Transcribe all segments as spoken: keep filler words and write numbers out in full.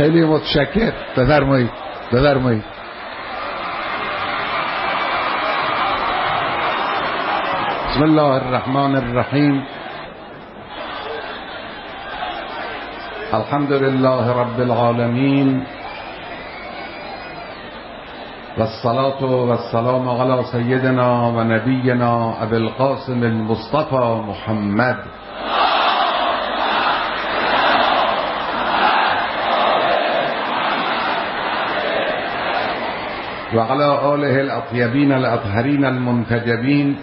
خیلی متشکر. بفرمایید بفرمایید. بسم الله الرحمن الرحیم. الحمد لله رب العالمین والصلاة والسلام علی سیدنا و نبینا ابی القاسم المصطفى محمد و علی آله الاطیبین الاطهرین المنتجبین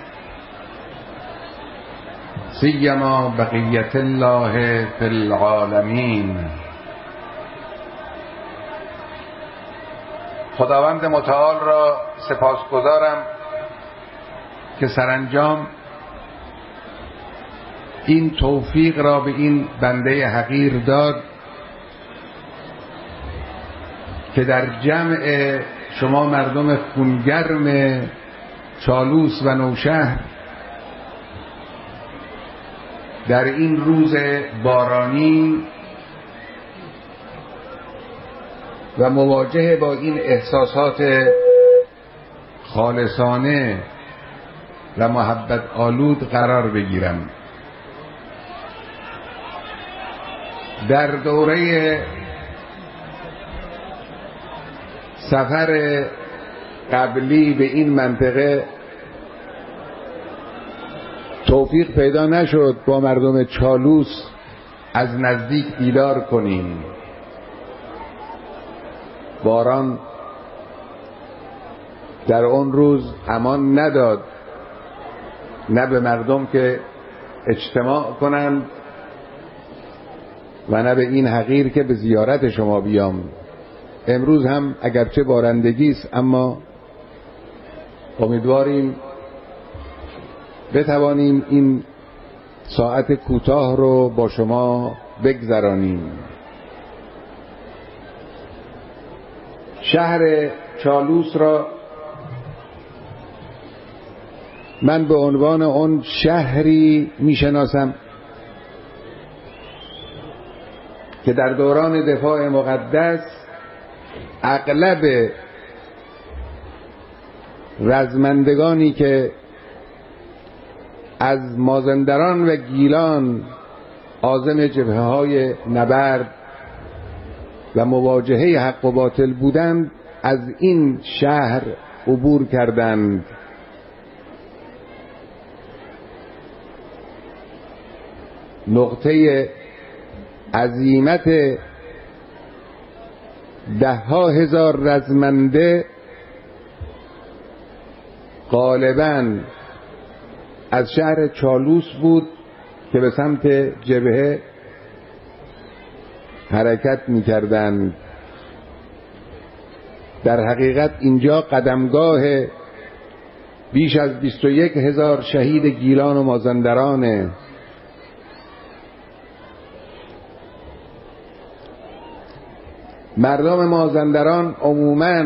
سیما بقیت الله فی العالمین. خداوند متعال را سپاسگزارم که سرانجام این توفیق را به این بنده حقیر داد که در جمع شما مردم خونگرم چالوس و نوشهر در این روز بارانی و مواجه با این احساسات خالصانه و محبت آلود قرار بگیرم. در دوره سفر قبلی به این منطقه توفیق پیدا نشد با مردم چالوس از نزدیک دیدار کنیم. باران در اون روز امان نداد، نه به مردم که اجتماع کنند و نه به این حقیر که به زیارت شما بیام. امروز هم اگرچه بارندگی است اما امیدواریم بتوانیم این ساعت کوتاه رو با شما بگذرانیم. شهر چالوس را من به عنوان اون شهری میشناسم که در دوران دفاع مقدس اغلب رزمندگانی که از مازندران و گیلان عازم جبهه های نبرد و مواجهه حق و باطل بودند از این شهر عبور کردند. نقطه عزیمت ده ها هزار رزمنده غالباً از شهر چالوس بود که به سمت جبهه حرکت می‌کردند. در حقیقت اینجا قدمگاه بیش از بیست و یک هزار شهید گیلان و مازندرانه. مردم مازندران عموماً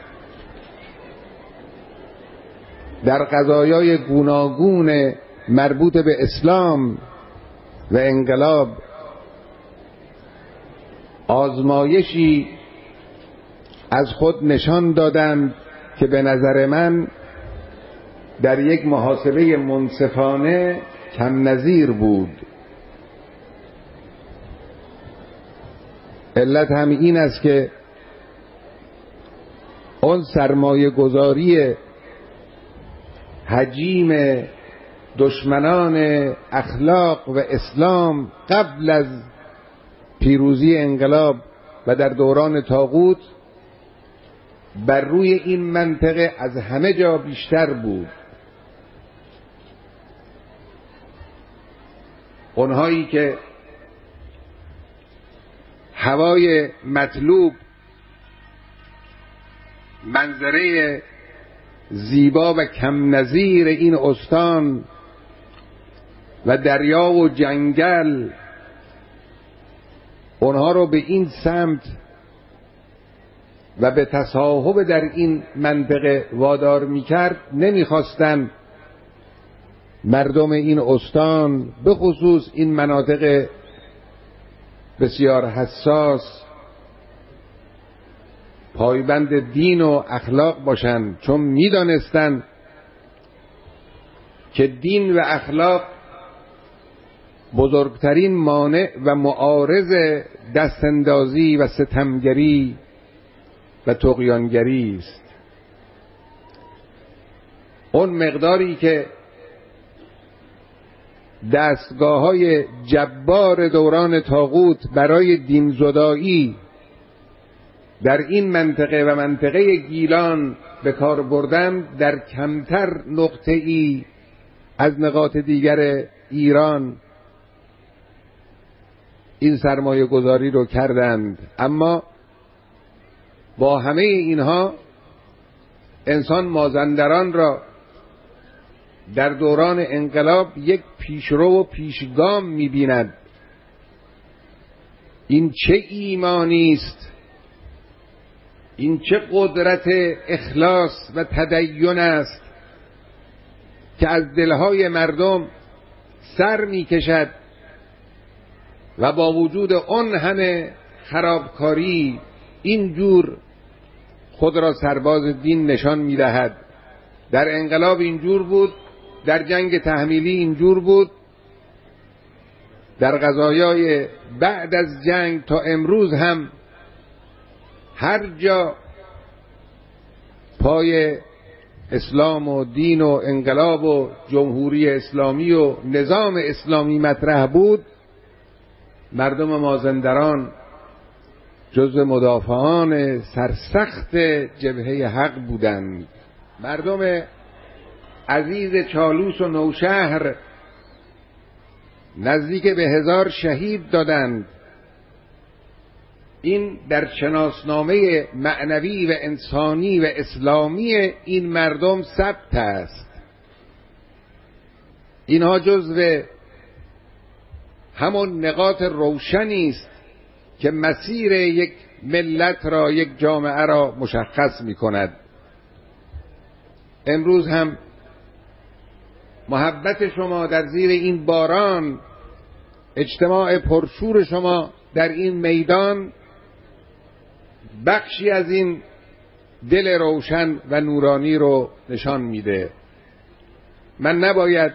در قضایای گوناگون مربوط به اسلام و انقلاب آزمایشی از خود نشان دادند که به نظر من در یک محاسبه منصفانه کم نظیر بود. علت هم این است که اون سرمایه گذاری حجیم دشمنان اخلاق و اسلام قبل از پیروزی انقلاب و در دوران طاغوت بر روی این منطقه از همه جا بیشتر بود. اونهایی که هوای مطلوب، منظره زیبا و کم نظیر این استان و دریا و جنگل اونها رو به این سمت و به تصاحب در این منطقه وادار میکرد، نمیخواستن مردم این استان به خصوص این مناطق بسیار حساس پایبند دین و اخلاق باشند، چون می‌دانستند که دین و اخلاق بزرگترین مانع و معارض دستاندازی و ستمگری و طغیانگری است. اون مقداری که دستگاه‌های جبار دوران طاغوت برای دین زدایی در این منطقه و منطقه گیلان به کار بردن، در کمتر نقطه‌ای از نقاط دیگر ایران این سرمایه گذاری رو کردند. اما با همه اینها انسان مازندران را در دوران انقلاب یک پیشرو و پیشگام می‌بیند. این چه ایمانی است، این چه قدرت اخلاص و تدین است که از دلهای مردم سر می‌کشد و با وجود آن همه خرابکاری اینجور خود را سرباز دین نشان می‌دهد. در انقلاب اینجور بود، در جنگ تحمیلی اینجور بود، در قضایای بعد از جنگ تا امروز هم هر جا پای اسلام و دین و انقلاب و جمهوری اسلامی و نظام اسلامی مطرح بود، مردم مازندران جزو مدافعان سرسخت جبهه حق بودند. مردم عزیز چالوس و نوشهر نزدیک به هزار شهید دادند. این در شناسنامه معنوی و انسانی و اسلامی این مردم ثبت است. اینها جزو همون نقاط روشنی است که مسیر یک ملت را، یک جامعه را مشخص می کند. امروز هم محبت شما در زیر این باران، اجتماع پرشور شما در این میدان، بخشی از این دل روشن و نورانی رو نشان میده. من نباید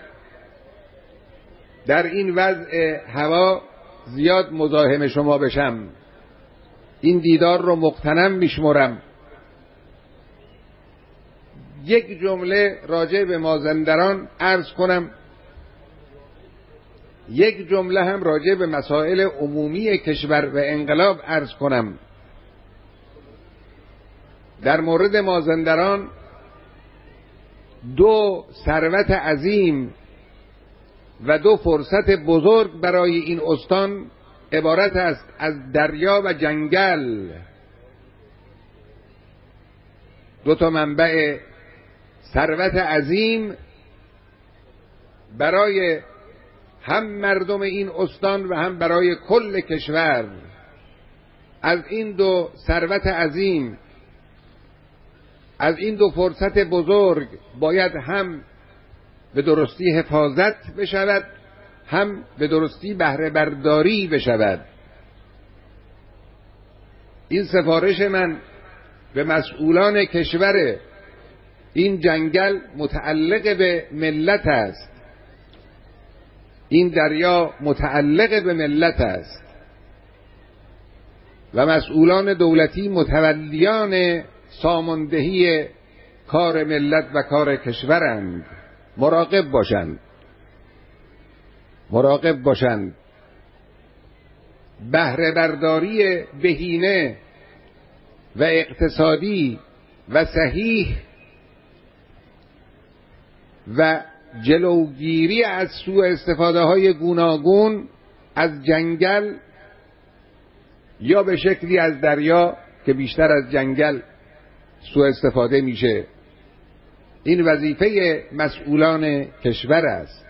در این وضع هوا زیاد مزاحم شما بشم. این دیدار رو مغتنم میشمرم. یک جمله راجع به مازندران عرض کنم، یک جمله هم راجع به مسائل عمومی کشور و انقلاب عرض کنم. در مورد مازندران دو ثروت عظیم و دو فرصت بزرگ برای این استان عبارت است از دریا و جنگل. دو تا منبع ثروت عظیم برای هم مردم این استان و هم برای کل کشور. از این دو ثروت عظیم، از این دو فرصت بزرگ باید هم به درستی حفاظت بشود، هم به درستی بهره برداری بشود. این سفارش من به مسئولان کشور. این جنگل متعلق به ملت است، این دریا متعلق به ملت است و مسئولان دولتی متولیان ساماندهی کار ملت و کار کشورند. مراقب باشند، مراقب باشند. بهره برداری بهینه و اقتصادی و صحیح و جلوگیری از سوء استفاده های گوناگون از جنگل یا به شکلی از دریا که بیشتر از جنگل سوء استفاده میشه، این وظیفه مسئولان کشور است.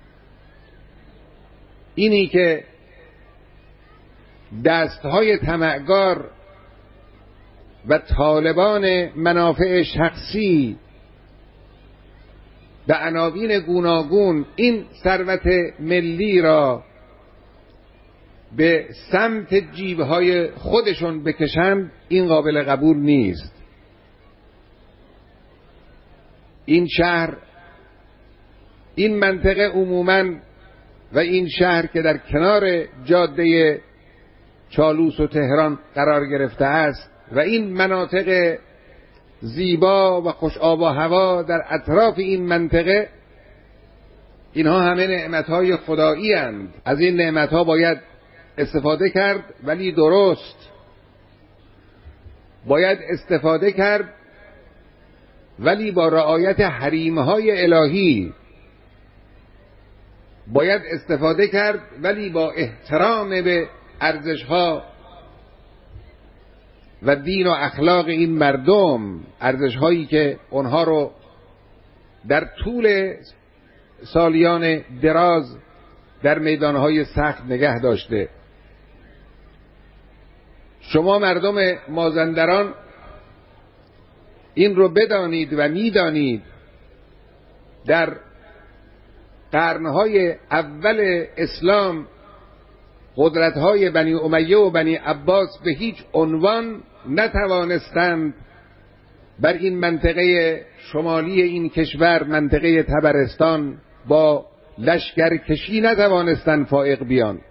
اینی که دستهای طمعگار و طالبان منافع شخصی به عناوین گوناگون این ثروت ملی را به سمت جیبهای خودشون بکشند، این قابل قبول نیست. این شهر، این منطقه عموماً و این شهر که در کنار جاده چالوس و تهران قرار گرفته است و این مناطق زیبا و خوش آب و هوا در اطراف این منطقه، اینها همه نعمتهای خدایی اند. از این نعمتها باید استفاده کرد، ولی درست. باید استفاده کرد ولی با رعایت حریمهای الهی. باید استفاده کرد ولی با احترام به ارزشها و دین و اخلاق این مردم، ارزشهایی که اونها رو در طول سالیان دراز در میدانهای سخت نگه داشته. شما مردم مازندران این رو بدانید و میدانید، در قرنهای اول اسلام قدرت‌های بنی امیه و بنی عباس به هیچ عنوان نتوانستند بر این منطقه شمالی این کشور، منطقه طبرستان، با لشکرکشی نتوانستند فائق بیان.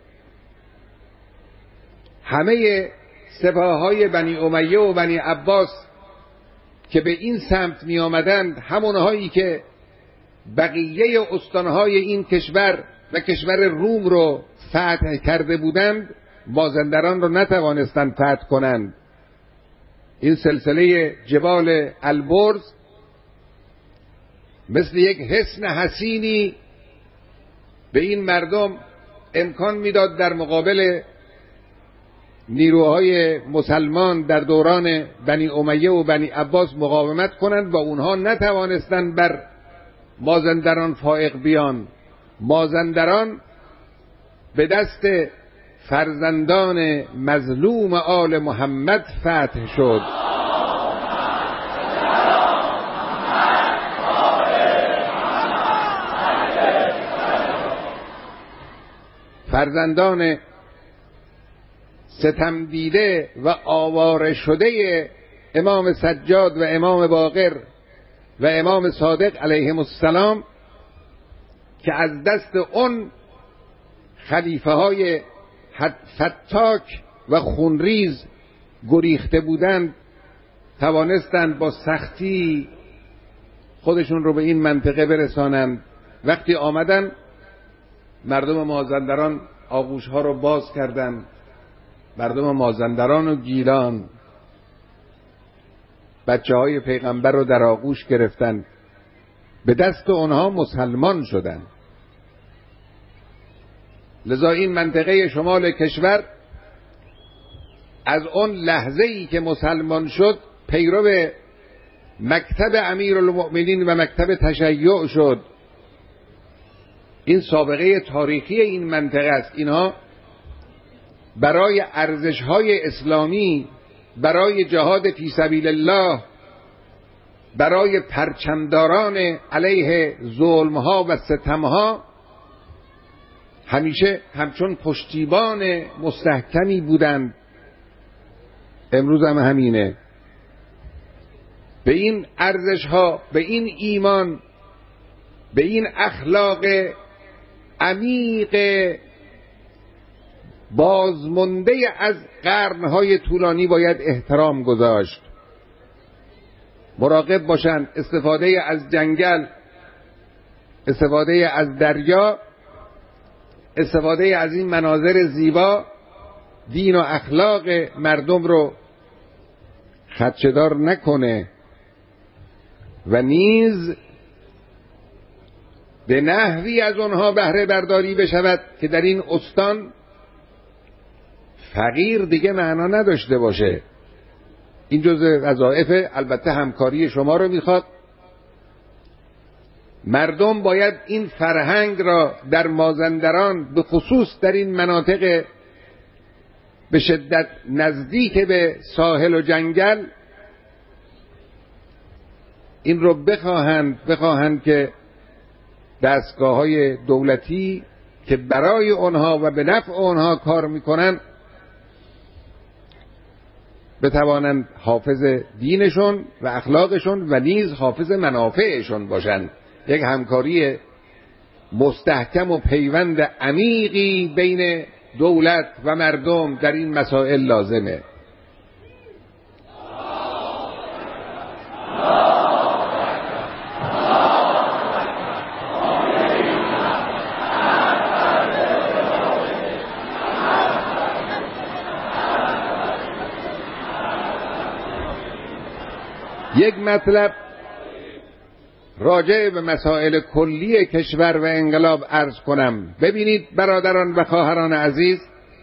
همه سپاههای بنی امیه و بنی عباس که به این سمت می آمدند، همونهایی که بقیه استانهای این کشور و کشور روم رو فتح کرده بودند، مازندران رو نتوانستند فتح کنند. این سلسله جبال البرز مثل یک حصن حصینی به این مردم امکان میداد در مقابل نیروهای مسلمان در دوران بنی امیه و بنی عباس مقاومت کنند و اونها نتوانستند بر مازندران فائق بیان. مازندران به دست فرزندان مظلوم آل محمد فتح شد. فرزندان ستم دیده و آواره شده امام سجاد و امام باقر و امام صادق علیهم السلام که از دست اون خلیفه های فتاک و خونریز گریخته بودند، توانستند با سختی خودشون رو به این منطقه برسانند. وقتی آمدن مردم مازندران آغوش ها رو باز کردند. مردم مازندران و گیلان بچه های پیغمبر رو در آغوش گرفتن، به دست اونها مسلمان شدن. لذا این منطقه شمال کشور از اون لحظه‌ای که مسلمان شد پیرو مکتب امیرالمؤمنین و مکتب تشیع شد. این سابقه تاریخی این منطقه است. اینها برای ارزش‌های اسلامی، برای جهاد فی سبیل الله، برای پرچمداران علیه ظلم‌ها و ستم‌ها همیشه همچون پشتیبان مستحکمی بودند. امروز هم همینه. به این ارزش‌ها، به این ایمان، به این اخلاق عمیق بازمانده از قرن‌های طولانی باید احترام گذاشت. مراقب باشند استفاده از جنگل، استفاده از دریا، استفاده از این مناظر زیبا دین و اخلاق مردم رو خدشه‌دار نکنه و نیز به نحوی از آنها بهره برداری بشود که در این استان فقیر دیگه معنا نداشته باشه. این جزء وظایف البته همکاری شما رو میخواد. مردم باید این فرهنگ را در مازندران به خصوص در این مناطق به شدت نزدیک به ساحل و جنگل این رو بخواهند بخواهند که دستگاه‌های دولتی که برای اونها و به نفع اونها کار میکنن بتوانند حافظ دینشون و اخلاقشون و نیز حافظ منافعشون باشند. یک همکاری مستحکم و پیوند عمیقی بین دولت و مردم در این مسائل لازمه. یک مطلب راجع به مسائل کلی کشور و انقلاب عرض کنم. ببینید برادران و خواهران عزیز،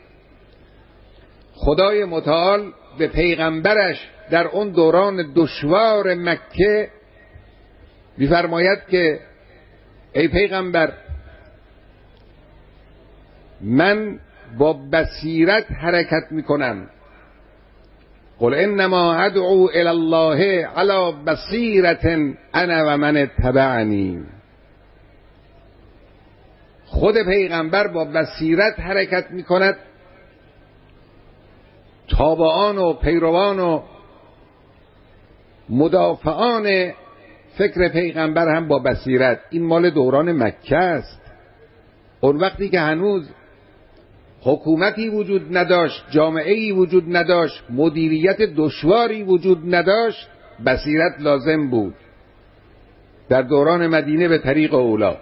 خدای متعال به پیغمبرش در اون دوران دشوار مکه می‌فرماید که ای پیغمبر، من با بصیرت حرکت میکنم. قل انما ادعو الی الله علی بصیرة انا و من اتبعنی. خود پیغمبر با بصیرت حرکت میکند، تابعان و پیروان و مدافعان فکر پیغمبر هم با بصیرت. این مال دوران مکه است، اون وقتی که هنوز حکومتی وجود نداشت، جامعه‌ای وجود نداشت، مدیریت دشواری وجود نداشت، بصیرت لازم بود. در دوران مدینه به طریق اولا.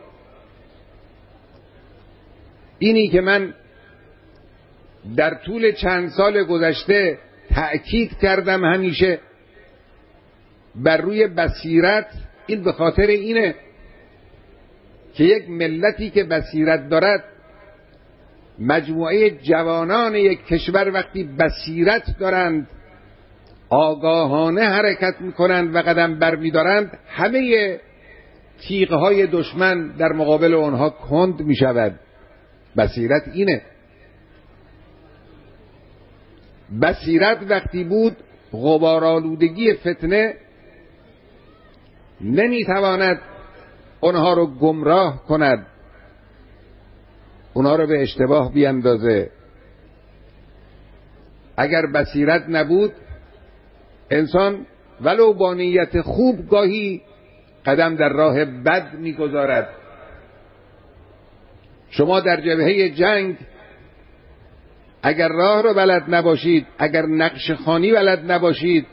اینی که من در طول چند سال گذشته تأکید کردم همیشه بر روی بصیرت، این به خاطر اینه که یک ملتی که بصیرت دارد، مجموعه جوانان یک کشور وقتی بصیرت دارند، آگاهانه حرکت میکنند و قدم بر میدارند، همه تیغهای دشمن در مقابل آنها کند میشود. بصیرت اینه. بصیرت وقتی بود، غبارآلودگی فتنه نمیتواند آنها رو گمراه کند، اونها رو به اشتباه بیندازه. اگر بصیرت نبود، انسان ولو با نیت خوب گاهی قدم در راه بد میگذارد. شما در جبهه جنگ اگر راه رو بلد نباشید، اگر نقش خوانی بلد نباشید،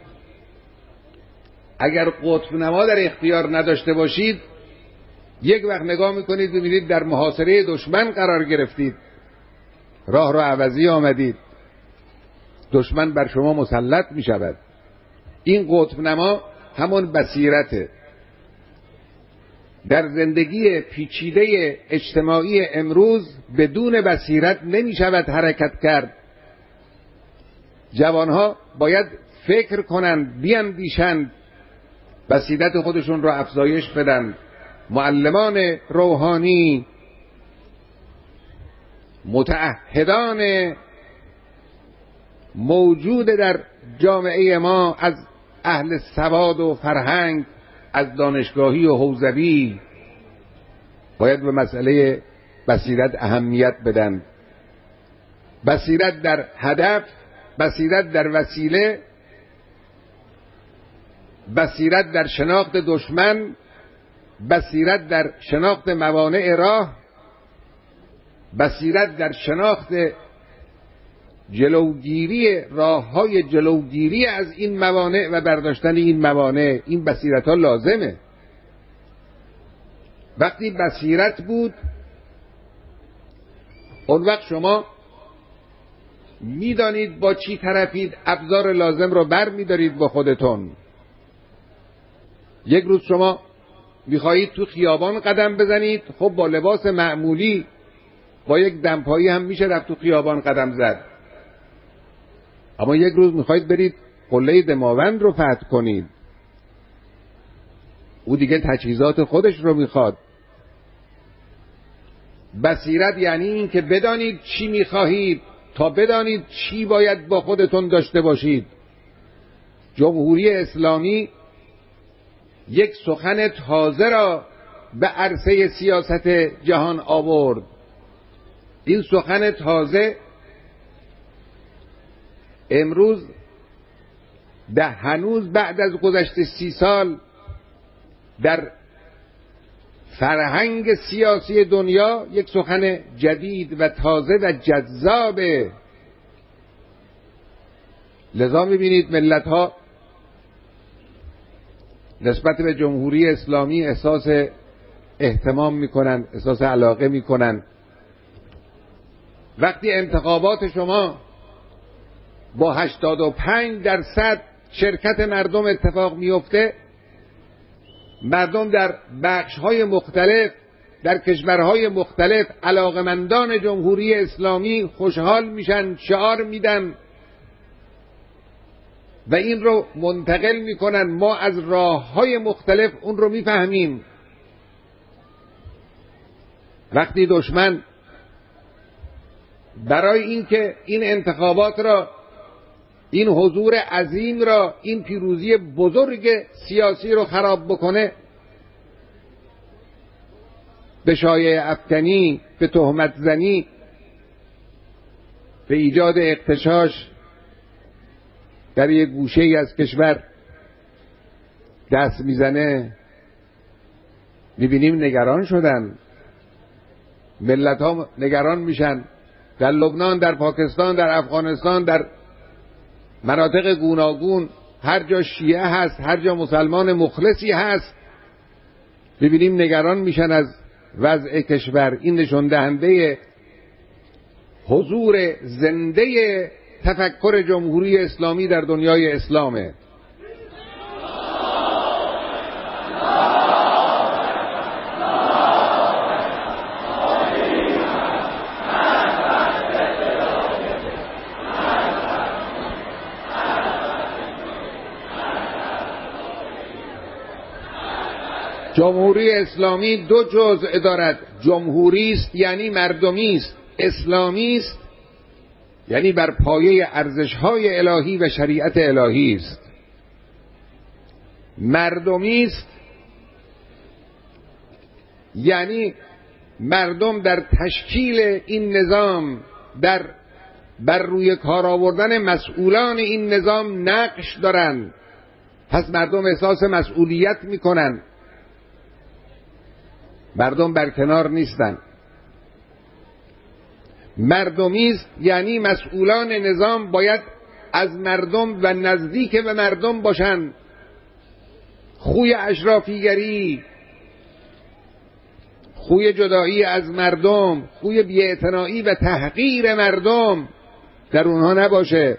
اگر قطب نما در اختیار نداشته باشید، یک وقت نگاه میکنید ببینید در محاصره دشمن قرار گرفتید، راه رو عوضی آمدید، دشمن بر شما مسلط میشود. این قطب نما همون بصیرته. در زندگی پیچیده اجتماعی امروز بدون بصیرت نمیشود حرکت کرد. جوانها باید فکر کنند، بیاندیشند، بصیرت خودشون رو افزایش بدن. معلمان روحانی، متعهدان موجود در جامعه ما از اهل سواد و فرهنگ، از دانشگاهی و حوزوی، باید به مسئله بصیرت اهمیت بدن. بصیرت در هدف، بصیرت در وسیله، بصیرت در شناخت دشمن، بصیرت در شناخت موانع راه، بصیرت در شناخت جلوگیری، راههای جلوگیری از این موانع و برداشتن این موانع. این بصیرت ها لازمه. وقتی بصیرت بود، اون وقت شما میدانید با چی طرفید، ابزار لازم رو بر میدارید با خودتون. یک روز شما میخواهید تو خیابان قدم بزنید، خب با لباس معمولی با یک دمپایی هم میشه رفت تو خیابان قدم زد. اما یک روز میخواهید برید قله دماوند رو فتح کنید، او دیگه تجهیزات خودش رو میخواد. بصیرت یعنی این که بدانید چی میخواهید تا بدانید چی باید با خودتون داشته باشید. جمهوری اسلامی یک سخن تازه را به عرصه سیاست جهان آورد. این سخن تازه امروز ده هنوز بعد از گذشت سی سال در فرهنگ سیاسی دنیا یک سخن جدید و تازه و جذابه. لذا می‌بینید ملت‌ها نسبت به جمهوری اسلامی احساس اهتمام می‌کنند، احساس علاقه می‌کنند. وقتی انتخابات شما با هشتاد و پنج درصد شرکت مردم اتفاق میفته، مردم در بخش‌های مختلف در کشورهای مختلف علاقمندان جمهوری اسلامی خوشحال میشن، شعار میدن و این رو منتقل میکنن. ما از راه‌های مختلف اون رو میفهمیم. وقتی دشمن برای اینکه این انتخابات را، این حضور عظیم را، این پیروزی بزرگ سیاسی رو خراب بکنه، به شایعه افکنی، به تهمت زنی، به ایجاد اغتشاش در یک گوشه ای از کشور دست میزنه، میبینیم نگران شدن. ملت ها نگران میشن. در لبنان، در پاکستان، در افغانستان، در مناطق گوناگون، هر جا شیعه هست، هر جا مسلمان مخلصی هست، ببینیم نگران میشن از وضع کشور. این نشون دهنده حضور زنده تفکر جمهوری اسلامی در دنیای اسلامه. جمهوری اسلامی دو جزء دارد. جمهوری است یعنی مردمی است، اسلامی است یعنی بر پایه ارزش‌های الهی و شریعت الهی است. مردمی است یعنی مردم در تشکیل این نظام، در بر روی کار آوردن مسئولان این نظام نقش دارند. پس مردم احساس مسئولیت میکنن، مردم برکنار نیستن. مردمی است یعنی مسئولان نظام باید از مردم و نزدیک به مردم باشند. خوی اشرافیگری، خوی جدایی از مردم، خوی بی‌اعتنایی و تحقیر مردم در اونها نباشه.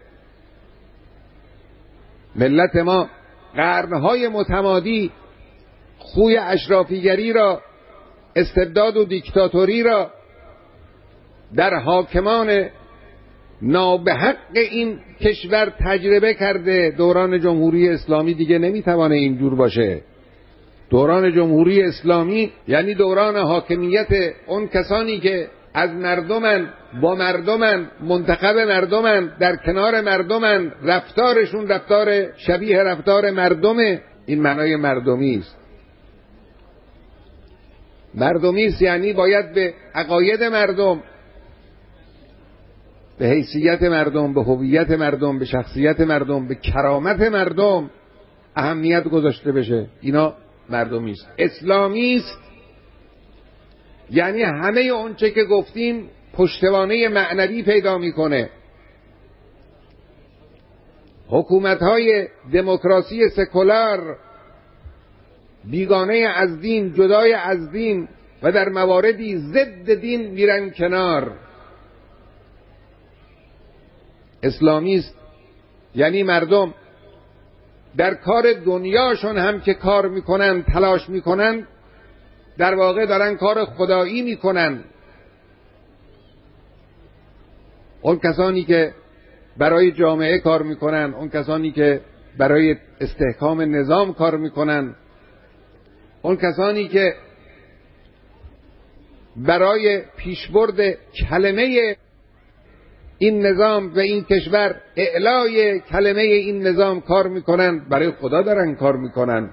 ملت ما قرنهای متمادی خوی اشرافیگری را، استبداد و دیکتاتوری را در حاکمان نابحق این کشور تجربه کرده. دوران جمهوری اسلامی دیگه نمیتوانه اینجور باشه. دوران جمهوری اسلامی یعنی دوران حاکمیت اون کسانی که از مردمن، با مردمن، منتخب مردمن، در کنار مردمن، رفتارشون رفتار شبیه رفتار مردمه. این معنای مردمی است. مردمی است یعنی باید به عقاید مردم، به حیثیت مردم، به هویت مردم، به شخصیت مردم، به کرامت مردم اهمیت گذاشته بشه. اینا مردمی است. اسلامی است یعنی همه اون چه که گفتیم پشتوانه معنوی پیدا میکنه. حکومت‌های دموکراسی سکولار بیگانه از دین، جدای از دین و در مواردی ضد دین میرن کنار. اسلامی است یعنی مردم در کار دنیاشون هم که کار میکنن، تلاش میکنن، در واقع دارن کار خدایی میکنن. اون کسانی که برای جامعه کار میکنن، اون کسانی که برای استحکام نظام کار میکنن، اون کسانی که برای پیشبرد کلمه این نظام و این کشور، اعلای کلمه این نظام کار میکنن، برای خدا دارن کار میکنن.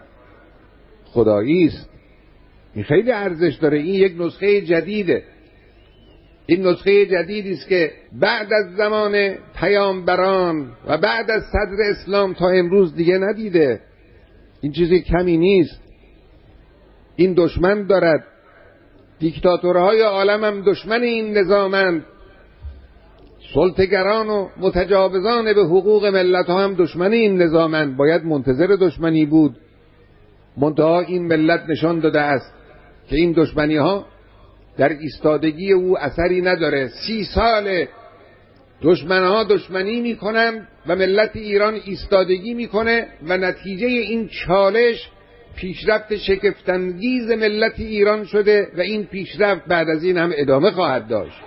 خدایی است. این خیلی ارزش داره. این یک نسخه جدیده. این نسخه جدیدی است که بعد از زمان پیامبران و بعد از صدر اسلام تا امروز دیگه ندیده. این چیزی کمی نیست. این دشمن دارد. دیکتاتورهای عالم هم دشمن این نظامند. سلطه‌گران و متجاوزان به حقوق ملت ها هم دشمن این نظامند. باید منتظر دشمنی بود. منتها این ملت نشان داده است که این دشمنی ها در ایستادگی او اثری نداره. سی سال دشمن ها دشمنی میکنن و ملت ایران ایستادگی میکنه و نتیجه این چالش پیشرفت شگفت‌انگیز ملت ایران شده و این پیشرفت بعد از این هم ادامه خواهد داشت.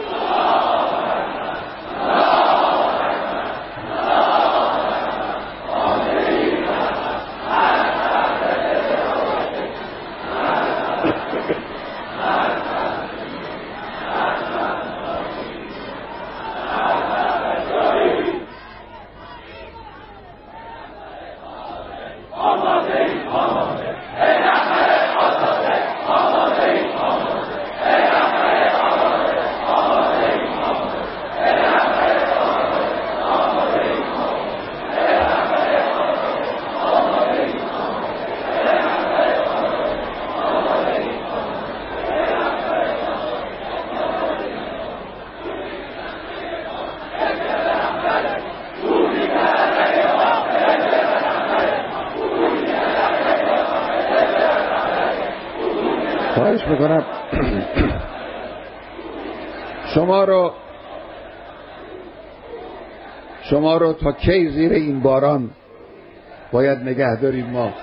خواهش میکنم شما رو شما رو تا کی زیر این باران باید نگه داریم ما؟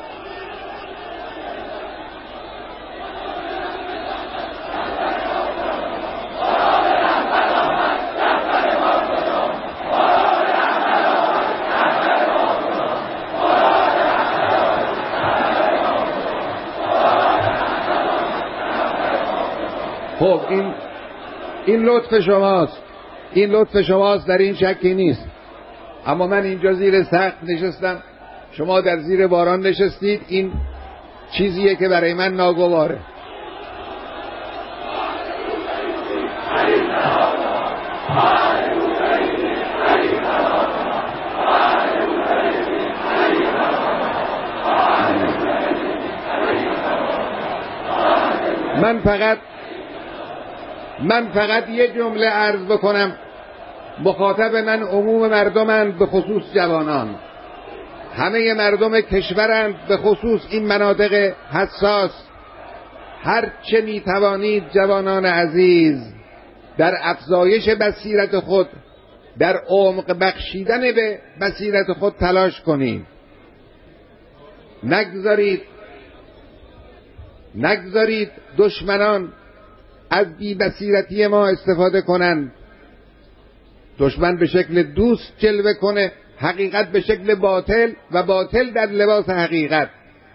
خب این این لطف شماست، این لطف شماست، در این شکی نیست. اما من اینجا زیر سقف نشستم، شما در زیر باران نشستید. این چیزیه که برای من ناگواره. من فقط من فقط یه جمله عرض بکنم. مخاطب من عموم مردمند، به خصوص جوانان. همه مردم کشورند، به خصوص این مناطق حساس. هر چه می توانید جوانان عزیز در افزایش بصیرت خود، در عمق بخشیدن به بصیرت خود تلاش کنید. نگذارید نگذارید دشمنان از بی بصیرتی ما استفاده کنند. دشمن به شکل دوست جلوه کنه، حقیقت به شکل باطل و باطل در لباس حقیقت.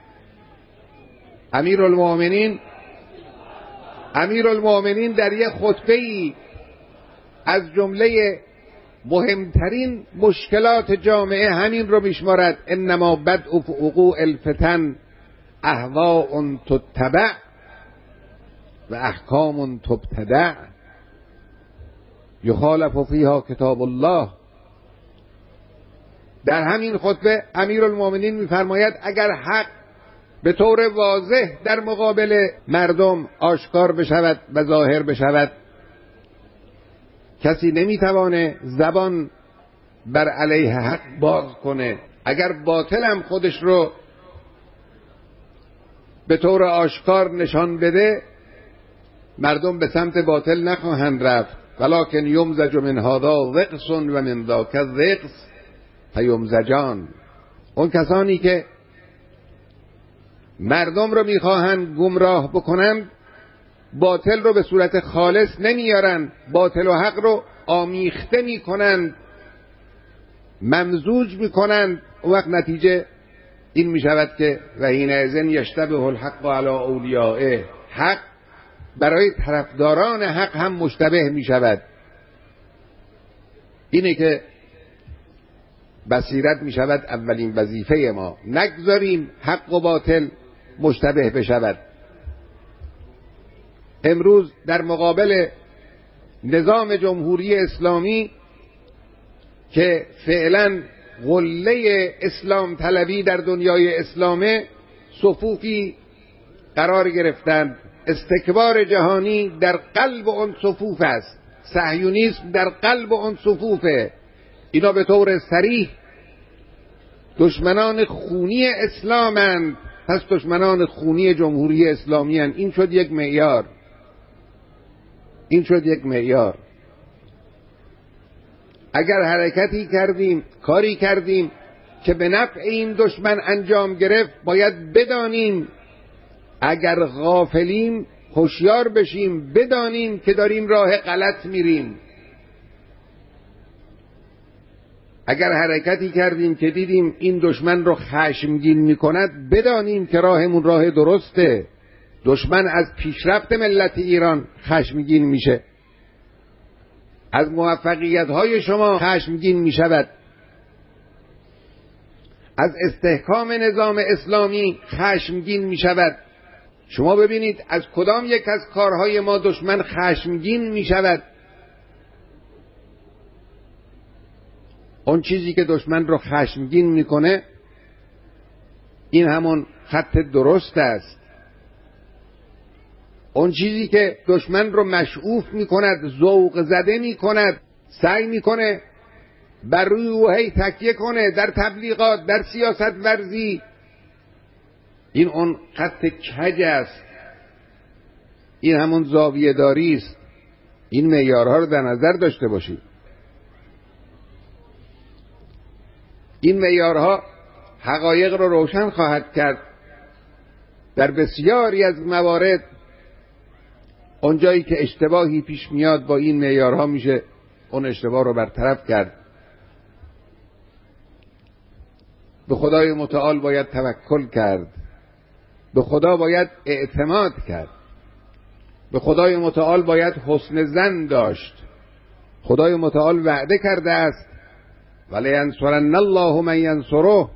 امیرالمؤمنین امیرالمؤمنین در یک خطبه‌ای از جمله مهمترین مشکلات جامعه همین رو میشمارد: انما بدء وقوع الفتن اهواء تتبع و احکام تبتدع یخالف فیها کتاب الله. در همین خطبه امیرالمؤمنین میفرماید اگر حق به طور واضح در مقابل مردم آشکار بشود و ظاهر بشود، کسی نمیتوانه زبان بر علیه حق باز کنه. اگر باطل هم خودش رو به طور آشکار نشان بده، مردم به سمت باطل نخواهند رفت. ولکن یمزج من هذا رقص و من ذاک رقص فیمزجان. اون کسانی که مردم رو میخواهند گمراه بکنند، باطل رو به صورت خالص نمیارن، باطل و حق رو آمیخته میکنند، ممزوج میکنند. اون وقت نتیجه این میشود که و حینئذ یشتبه الحق علی اولیائه، حق برای طرفداران حق هم مشتبه میشود. اینه که بصیرت میشود اولین وظیفه ما. نگذاریم حق و باطل مشتبه بشود. امروز در مقابل نظام جمهوری اسلامی که فعلا قله اسلام طلبی در دنیای اسلامه صفوفی قرار گرفتند. استکبار جهانی در قلب اون صفوف است، صهیونیسم در قلب اون صفوفه. اینا به طور صریح دشمنان خونی اسلامند، پس دشمنان خونی جمهوری اسلامی هستند. این شد یک معیار، این شد یک معیار. اگر حرکتی کردیم، کاری کردیم که به نفع این دشمن انجام گرفت، باید بدانیم، اگر غافلیم هوشیار بشیم، بدانیم که داریم راه غلط میریم. اگر حرکتی کردیم که دیدیم این دشمن رو خشمگین میکند، بدانیم که راهمون راه درسته. دشمن از پیشرفت ملت ایران خشمگین میشه، از موفقیت‌های شما خشمگین میشود، از استحکام نظام اسلامی خشمگین میشود. شما ببینید از کدام یک از کارهای ما دشمن خشمگین میشود. اون چیزی که دشمن رو خشمگین میکنه، این همون خط درست است. اون چیزی که دشمن رو مشعوف میکند، ذوق زده میکند، سعی میکنه بر روی او هی تکیه کنه در تبلیغات، در سیاست ورزی، این اون خط کج است. این همون زاویه داری است. این معیارها رو در نظر داشته باشید. این معیارها حقایق رو روشن خواهد کرد. در بسیاری از موارد اونجایی که اشتباهی پیش میاد، با این معیارها میشه اون اشتباه رو برطرف کرد. به خدای متعال باید توکل کرد، به خدا باید اعتماد کرد، به خدای متعال باید حسن ظن داشت. خدای متعال وعده کرده است ولینصرن الله من ینصره.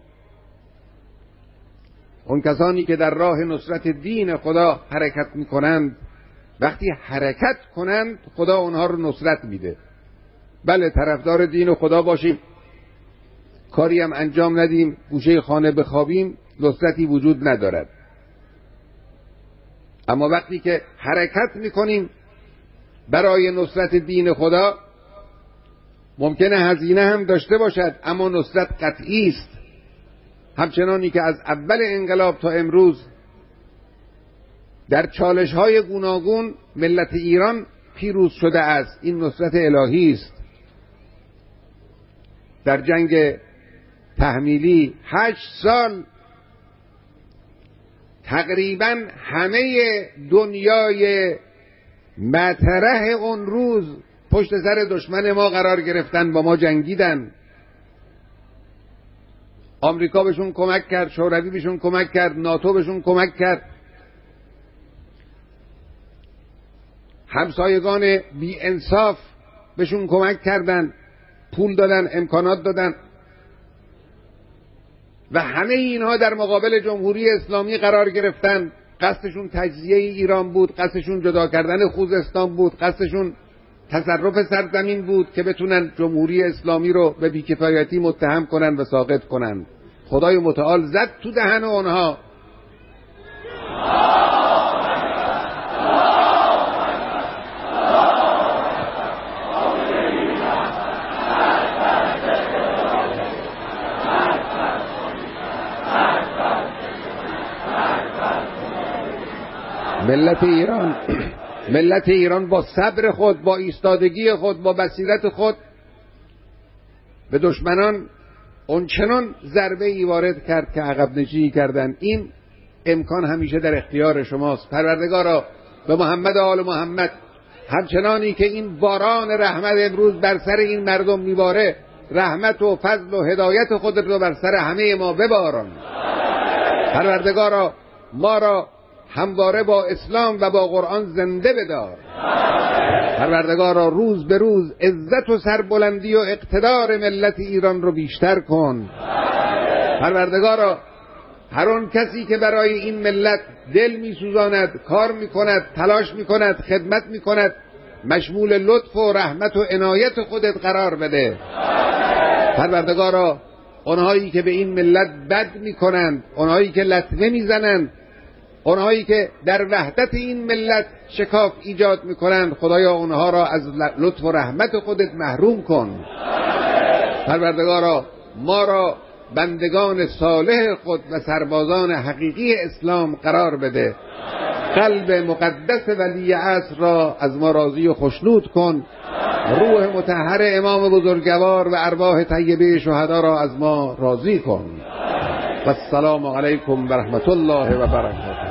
اون کسانی که در راه نصرت دین خدا حرکت میکنند، وقتی حرکت کنند خدا اونها رو نصرت میده. بله، طرفدار دین خدا باشیم، کاری هم انجام ندیم، گوشه خانه بخوابیم، نصرتی وجود ندارد. اما وقتی که حرکت میکنیم برای نصرت دین خدا، ممکنه هزینه هم داشته باشد، اما نصرت قطعی است. همچنانی که از اول انقلاب تا امروز در چالش‌های گوناگون ملت ایران پیروز شده است، این نصرت الهی است. در جنگ تحمیلی هشت سال تقریبا همه دنیای مطرح اون روز پشت سر دشمن ما قرار گرفتن، با ما جنگیدن. آمریکا بهشون کمک کرد، شوروی بهشون کمک کرد، ناتو بهشون کمک کرد، همسایگان بی انصاف بهشون کمک کردن، پول دادن، امکانات دادن، و همه اینها در مقابل جمهوری اسلامی قرار گرفتن. قصدشون تجزیه ایران بود، قصدشون جدا کردن خوزستان بود، قصدشون تصرف سرزمین بود که بتونن جمهوری اسلامی رو به بیکفایتی متهم کنن و ساقط کنن. خدای متعال زد تو دهن اونها. ملت ایران ملت ایران با صبر خود، با ایستادگی خود، با بصیرت خود به دشمنان اونچنان ضربه ای وارد کرد که عقب نشینی کردند. این امکان همیشه در اختیار شماست. پروردگارا به محمد و آل محمد، همچنانی که این باران رحمت امروز بر سر این مردم میباره، رحمت و فضل و هدایت خودت رو بر سر همه ما بباران. پروردگارا ما را همواره با اسلام و با قرآن زنده بدار. پروردگارا روز به روز عزت و سربلندی و اقتدار ملت ایران رو بیشتر کن. پروردگارا هر اون کسی که برای این ملت دل میسوزاند، کار میکند، تلاش میکند، خدمت میکند، مشمول لطف و رحمت و عنایت خودت قرار بده. پروردگارا اونهایی که به این ملت بد میکنند، اونهایی که لطمه میزنند، اونهایی که در وحدت این ملت شکاف ایجاد میکنند، خدایا اونها را از لطف و رحمت خودت محروم کن. پروردگارا ما را بندگان صالح خود و سربازان حقیقی اسلام قرار بده. قلب مقدس ولی عصر را از ما راضی و خشنود کن. روح مطهر امام بزرگوار و ارواح طیبه شهدا را از ما راضی کن. و السلام علیکم و رحمت الله و برکاته.